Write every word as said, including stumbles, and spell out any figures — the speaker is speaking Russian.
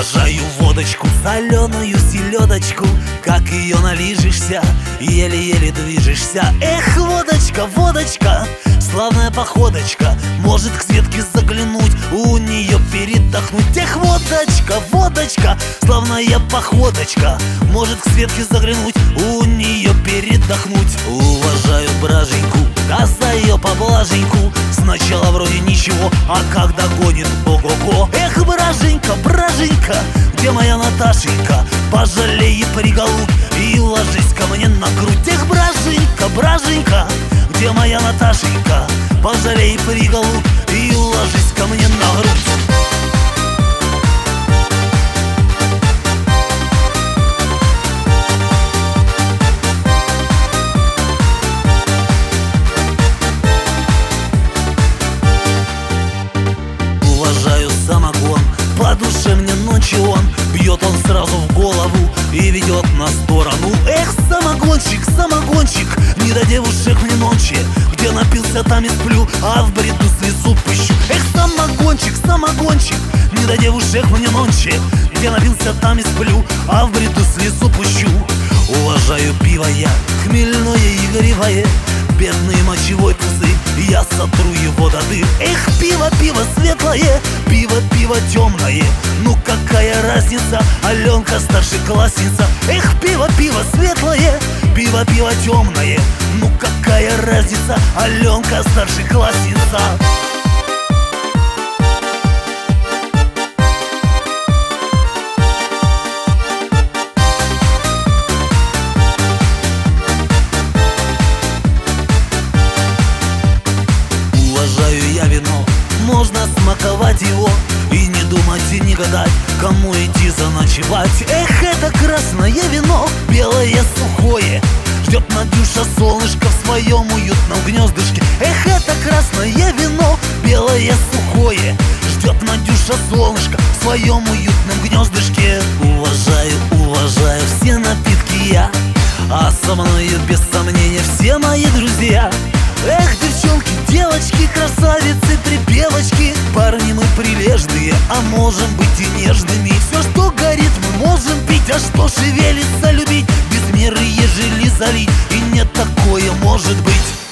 Уважаю водочку, соленую селедочку, как ее налижешься, еле-еле движешься. Эх, водочка, водочка, славная походочка, может к Светке заглянуть, у нее передохнуть. Эх, водочка, водочка, славная походочка, может к Светке заглянуть, у нее передохнуть. Уважаю браженьку, за ее поблаженьку, сначала вроде ничего, а когда гонит, ого-го. Эх, браженька, браженька, где моя Наташенька, пожалей и приголубь и ложись ко мне на грудь. Эх, браженька, браженька, где моя Наташенька, пожалей и приголубь и ложись ко мне на грудь. Самогон, по душе мне ночью он бьет, он сразу в голову и ведет на сторону. Эх, самогончик, самогончик, не до девушек мне ночи, где напился, там и сплю, а в бреду слезу пущу. Эх, самогончик, самогончик, не до девушек мне ночи, где напился, там и сплю, а в бреду слезу пущу. Уважаю пиво я, хмельное и игривое, бедные мочевой пузы, я сотру его до дыр. Эх, пиво, пиво светлое, пиво, пиво темное, ну какая разница, Аленка старшеклассница. Эх, пиво, пиво светлое, пиво, пиво темное, ну какая разница, Аленка старшеклассница. Можно смаковать его и не думать и не гадать, кому идти заночевать. Эх, это красное вино, белое сухое, ждет Надюша солнышко в своем уютном гнездышке. Эх, это красное вино, белое сухое, ждет Надюша солнышко в своем уютном гнездышке. Уважаю, уважаю все напитки я, а со мною без сомнения все мои друзья. Эх, девчонки, девочки, красавицы, припевочки, парни мы прилежные, а можем быть и нежными. Все, что горит, мы можем пить, а что шевелится, любить, без меры ежели залить, и нет, такое может быть.